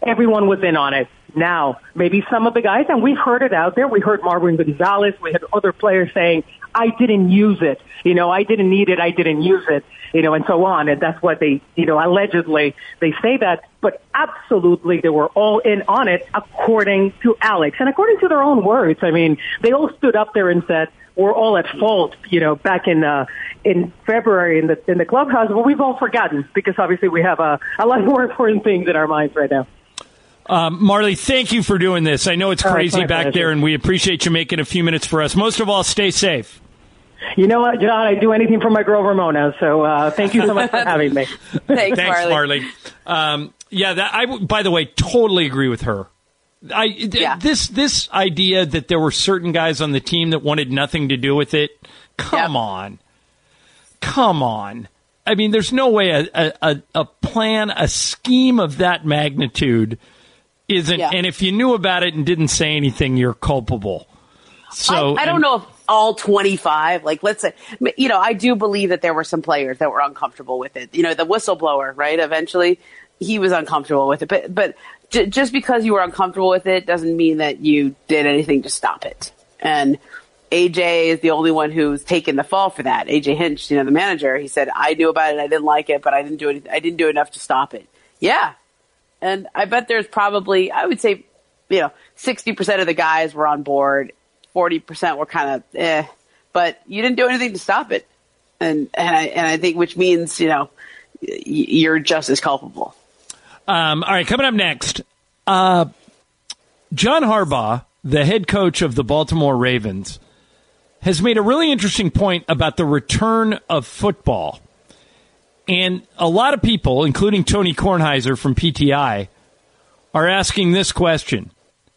everyone was in on it. Now, maybe some of the guys, and we've heard it out there. We heard Marvin Gonzalez. We had other players saying, I didn't use it. You know, I didn't need it. I didn't use it. You know, and so on. And that's what they, you know, allegedly they say that. But absolutely, they were all in on it, according to Alex. And according to their own words, I mean, they all stood up there and said, we're all at fault, you know, back in uh, in February in the in the clubhouse. But we've all forgotten because obviously we have a, a lot more important things in our minds right now. Um, Marley, thank you for doing this. I know it's crazy right, back pleasure. there, and we appreciate you making a few minutes for us. Most of all, stay safe. You know what, John? I do anything for my girl Ramona, so uh, thank you so much for having me. Thanks, Thanks, Marley. Marley. Um, yeah, that, I, by the way, totally agree with her. I th- yeah. This this idea that there were certain guys on the team that wanted nothing to do with it, come yep. on. Come on. I mean, there's no way a, a, a plan, a scheme of that magnitude isn't, yeah. and if you knew about it and didn't say anything, you're culpable. So I, I don't and, know if all twenty-five, like let's say, you know, I do believe that there were some players that were uncomfortable with it. You know, the whistleblower, right? Eventually he was uncomfortable with it, but, but j- just because you were uncomfortable with it doesn't mean that you did anything to stop it. And A J is the only one who's taken the fall for that. A J Hinch, you know, the manager, he said, I knew about it. I didn't like it, but I didn't do anything. I didn't do enough to stop it. Yeah. And I bet there's probably, I would say, you know, sixty percent of the guys were on board. forty percent were kind of eh, but you didn't do anything to stop it. And, and I, and I think, which means, you know, y- you're just as culpable. Um, all right. Coming up next, uh, John Harbaugh, the head coach of the Baltimore Ravens, has made a really interesting point about the return of football. And a lot of people, including Tony Kornheiser from P T I, are asking this question.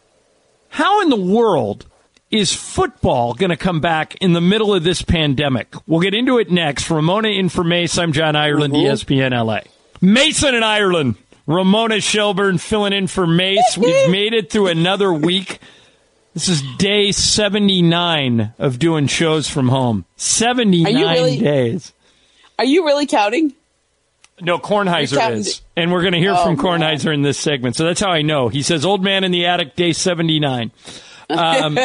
How in the world is football going to come back in the middle of this pandemic? We'll get into it next. Ramona in for Mace. I'm John Ireland, mm-hmm. E S P N L A. Mason in Ireland. Ramona Shelburne filling in for Mace. We've made it through another week. This is day seventy-nine of doing shows from home. seventy-nine are you really, days. Are you really counting? No, Kornheiser is. And we're going to hear oh, from Kornheiser man. in this segment. So that's how I know. He says, old man in the attic, day seventy-nine. Um,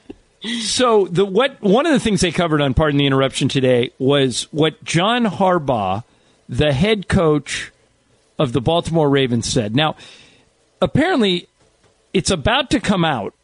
so the what one of the things they covered on Pardon the Interruption today was what John Harbaugh, the head coach of the Baltimore Ravens, said. Now, apparently, it's about to come out,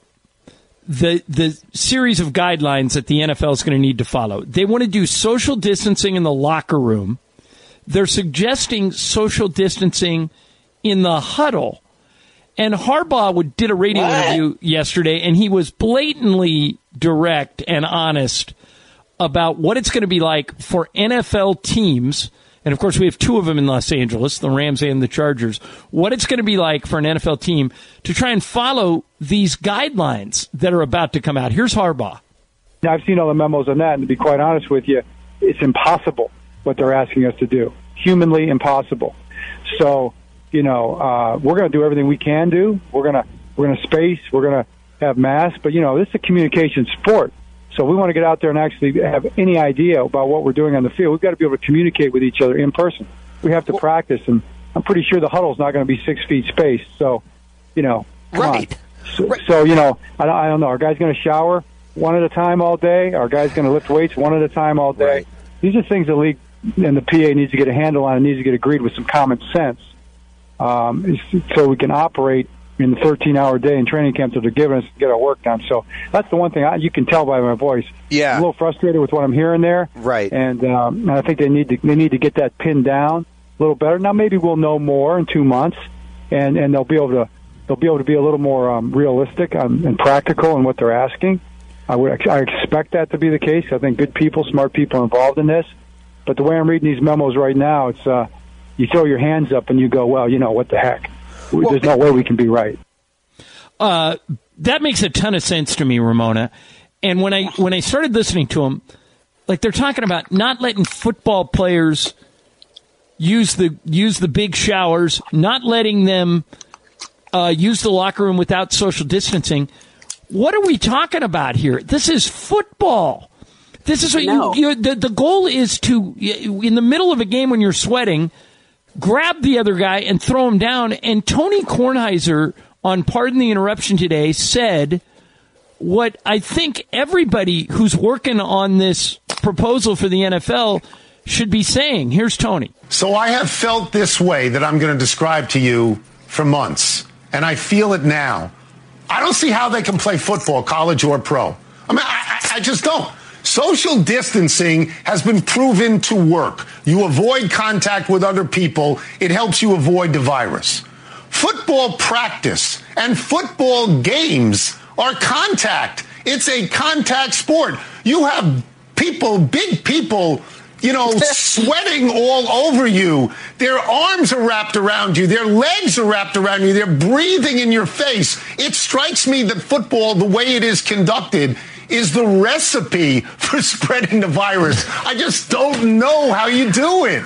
the the series of guidelines that the N F L is going to need to follow. They want to do social distancing in the locker room. They're suggesting social distancing in the huddle. And Harbaugh did a radio what? interview yesterday, and he was blatantly direct and honest about what it's going to be like for N F L teams. And, of course, we have two of them in Los Angeles, the Rams and the Chargers. What it's going to be like for an N F L team to try and follow these guidelines that are about to come out. Here's Harbaugh. Now, I've seen all the memos on that, and to be quite honest with you, it's impossible what they're asking us to do. Humanly impossible. So, you know, uh, we're going to do everything we can do. We're going to we're going to space. We're going to have masks. But, you know, this is a communication sport. So we want to get out there and actually have any idea about what we're doing on the field. We've got to be able to communicate with each other in person. We have to practice, and I'm pretty sure the huddle's not going to be six feet spaced. So, you know, come right. on. So, right. so, you know, I, I don't know. Our guy's going to shower one at a time all day. Our guy's going to lift weights one at a time all day. Right. These are things the league and the P A needs to get a handle on and needs to get agreed with some common sense, um, so we can operate in the thirteen-hour day in training camp that they're giving us to get our work done. So that's the one thing I, you can tell by my voice. Yeah, I'm a little frustrated with what I'm hearing there. Right, and, um, and I think they need to they need to get that pinned down a little better. Now maybe we'll know more in two months, and, and they'll be able to they'll be able to be a little more um, realistic um, and practical in what they're asking. I would I expect that to be the case. I think good people, smart people are involved in this. But the way I'm reading these memos right now, it's uh, you throw your hands up and you go, well, you know, what the heck? Well, there's no way we can be right. Uh, that makes a ton of sense to me, Ramona. And when I when I started listening to them, like they're talking about not letting football players use the use the big showers, not letting them uh, use the locker room without social distancing. What are we talking about here? This is football. This is what you, you the, the goal is to, in the middle of a game when you're sweating, grab the other guy and throw him down. And Tony Kornheiser, on Pardon the Interruption today, said what I think everybody who's working on this proposal for the N F L should be saying. Here's Tony. So I have felt this way that I'm going to describe to you for months, and I feel it now. I don't see how they can play football, college or pro. I mean, I, I just don't. Social distancing has been proven to work. You avoid contact with other people. It helps you avoid the virus. Football practice and football games are contact. It's a contact sport. You have people, big people, you know, sweating all over you. Their arms are wrapped around you. Their legs are wrapped around you. They're breathing in your face. It strikes me that football, the way it is conducted, is the recipe for spreading the virus. I just don't know how you do it.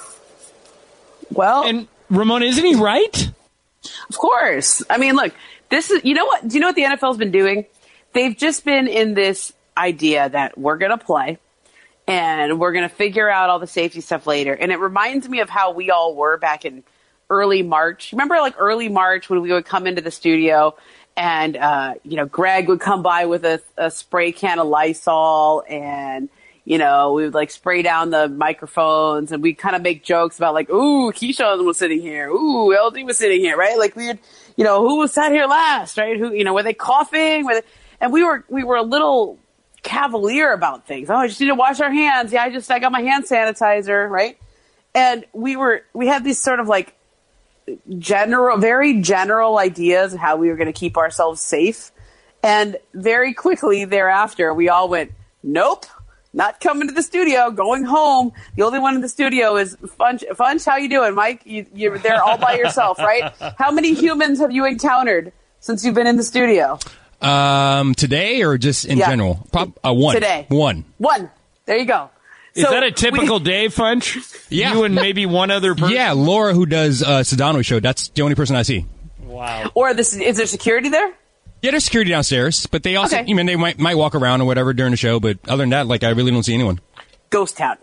Well, and Ramona, isn't he right? Of course. I mean, look, this is, you know what, do you know what the N F L's been doing? They've just been in this idea that we're going to play and we're going to figure out all the safety stuff later. And it reminds me of how we all were back in early March. Remember like early March when we would come into the studio and, uh, you know, Greg would come by with a, a spray can of Lysol and, you know, we would like spray down the microphones and we'd kind of make jokes about like, ooh, Keyshawn was sitting here. Ooh, L D was sitting here, right? Like we would, you know, who was sat here last, right? Who, you know, were they coughing? Were they, and we were, we were a little cavalier about things. Oh, I just need to wash our hands. Yeah, I just, I got my hand sanitizer, right? And we were, we had these sort of like general, very general ideas of how we were going to keep ourselves safe. And very quickly thereafter, we all went, nope. Not coming to the studio, going home. The only one in the studio is Funch. Funch, how you doing, Mike? You, you're there all by yourself, right? How many humans have you encountered since you've been in the studio? Um, today or just in yeah. general? Prob- uh, one. Today. One. One. There you go. Is so that a typical we, day, Funch? Yeah. You and maybe one other person? Yeah, Laura, who does uh, Sedano's show. That's the only person I see. Wow. Or this, is there security there? Yeah, there's security downstairs, but they also, okay. you know, they might might walk around or whatever during the show, but other than that, like, I really don't see anyone. Ghost town.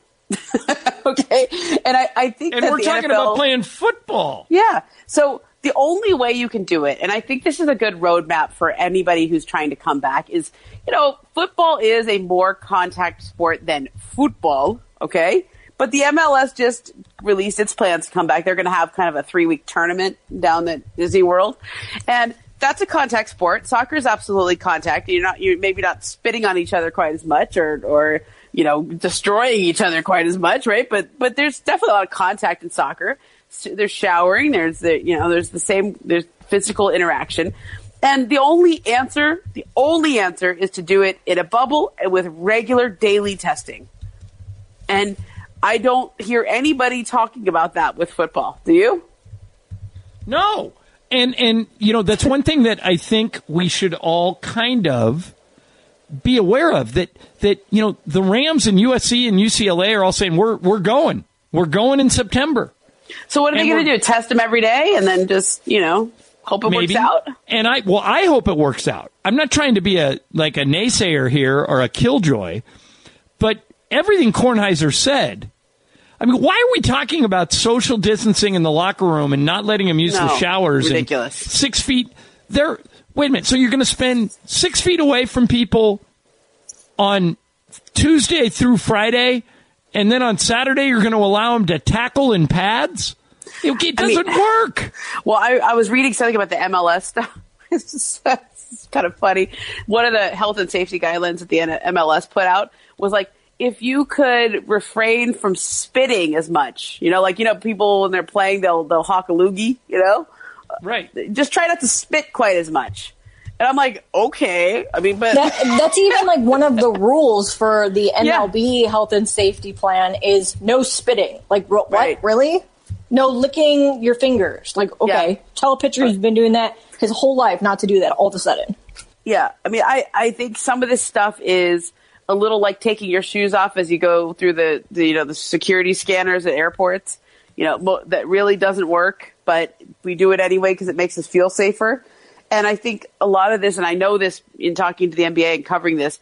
Okay? And I, I think and that we're the talking N F L, about playing football. Yeah. So the only way you can do it, and I think this is a good roadmap for anybody who's trying to come back, is, you know, football is a more contact sport than football, okay? But the M L S just released its plans to come back. They're going to have kind of a three-week tournament down at Disney World. And that's a contact sport. Soccer is absolutely contact. You're not, you're maybe not spitting on each other quite as much, or, or you know, destroying each other quite as much, right? But, but there's definitely a lot of contact in soccer. There's showering. There's the, you know, there's the same. There's physical interaction, and the only answer, the only answer, is to do it in a bubble and with regular daily testing. And I don't hear anybody talking about that with football. Do you? No. And, and you know, that's one thing that I think we should all kind of be aware of, that, that, you know, the Rams and U S C and U C L A are all saying, we're, we're going. We're going in September. So what are and they going to do? Test them every day and then just, you know, hope it maybe. works out? And I, well, I hope it works out. I'm not trying to be a, like a naysayer here or a killjoy, but everything Kornheiser said, I mean, why are we talking about social distancing in the locker room and not letting them use no, the showers? Ridiculous. And six feet. They're, wait a minute. So you're going to spend six feet away from people on Tuesday through Friday, and then on Saturday you're going to allow them to tackle in pads? It, it doesn't I mean, work. Well, I, I was reading something about the M L S stuff. It's, just, it's kind of funny. One of the health and safety guidelines that the M L S put out was like, if you could refrain from spitting as much, you know, like, you know, people when they're playing, they'll, they'll hawk a loogie, you know? Right. Just try not to spit quite as much. And I'm like, okay. I mean, but that, that's even like one of the rules for the M L B yeah. health and safety plan is no spitting. Like, what? Right. Really? No licking your fingers. Like, okay, yeah. tell a pitcher who's been doing that his whole life not to do that all of a sudden. Yeah. I mean, I, I think some of this stuff is a little like taking your shoes off as you go through the, the you know, the security scanners at airports. You know, mo- that really doesn't work, but we do it anyway because it makes us feel safer. And I think a lot of this, and I know this in talking to the N B A and covering this,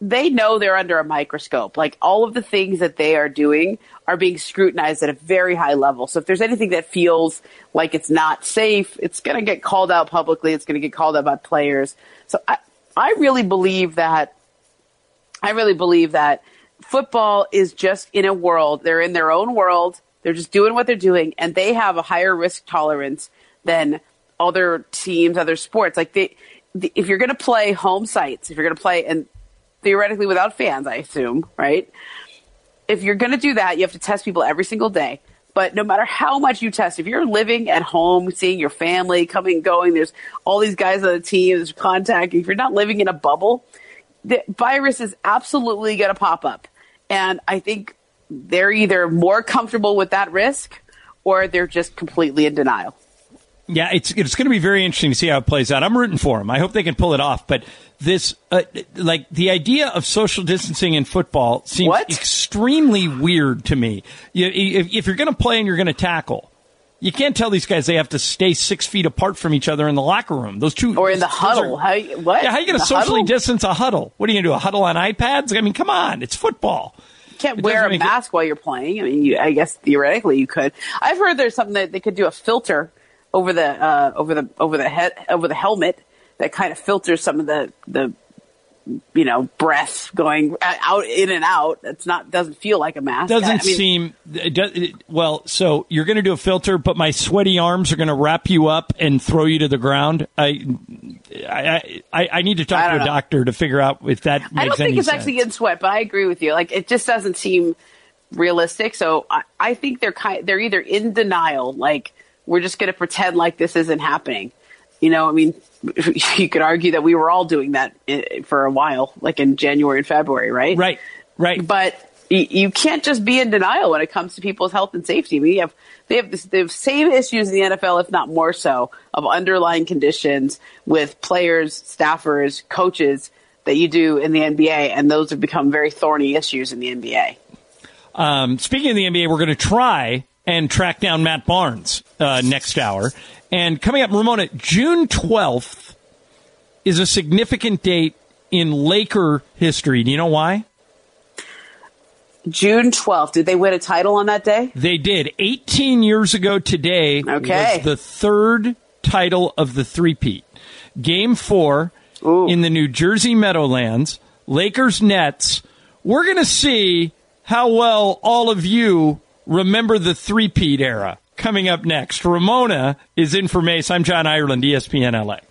they know they're under a microscope. Like, all of the things that they are doing are being scrutinized at a very high level. So if there's anything that feels like it's not safe, it's going to get called out publicly. It's going to get called out by players. So I, I really believe that, I really believe that football is just in a world. They're in their own world. They're just doing what they're doing, and they have a higher risk tolerance than other teams, other sports. Like, they, the, if you're going to play home sites, if you're going to play, and theoretically without fans, I assume, right? If you're going to do that, you have to test people every single day. But no matter how much you test, if you're living at home, seeing your family coming and going, there's all these guys on the team, there's contact. If you're not living in a bubble, the virus is absolutely going to pop up. And I think they're either more comfortable with that risk or they're just completely in denial. Yeah, it's it's going to be very interesting to see how it plays out. I'm rooting for them. I hope they can pull it off. But this, uh, like, the idea of social distancing in football seems what? extremely weird to me. You, if, if you're going to play and you're going to tackle, you can't tell these guys they have to stay six feet apart from each other in the locker room. Those two, or in the huddle. Are, how what? Yeah, how are you going to socially huddle? distance a huddle? What are you going to do? A huddle on iPads? I mean, come on, it's football. You can't wear a mask it... while you're playing. I mean, you, I guess theoretically you could. I've heard there's something that they could do a filter over the uh, over the over the head over the helmet that kind of filters some of the the you know breath going out in and out. It's not doesn't feel like a mask. Doesn't I mean, seem it does, it, well. So you're going to do a filter, but my sweaty arms are going to wrap you up and throw you to the ground. I I I, I need to talk to a know. doctor to figure out if that makes any sense. I don't think it's sense. actually in sweat, but I agree with you. Like, it just doesn't seem realistic. So I, I think they're kind they're either in denial, like, we're just going to pretend like this isn't happening. You know, I mean, you could argue that we were all doing that for a while, like in January and February, right? Right, right. But you can't just be in denial when it comes to people's health and safety. We have they have this, they have same issues in the N F L, if not more so, of underlying conditions with players, staffers, coaches that you do in the N B A, and those have become very thorny issues in the N B A. Um, speaking of the N B A, we're going to try and track down Matt Barnes uh, next hour. And coming up, Ramona, June twelfth is a significant date in Laker history. Do you know why? June twelfth. Did they win a title on that day? They did. eighteen years ago today okay. was the third title of the three-peat. Game four Ooh. in the New Jersey Meadowlands, Lakers-Nets. We're going to see how well all of you remember the three-peat era. Coming up next, Ramona is in for Mace. I'm John Ireland, E S P N L A.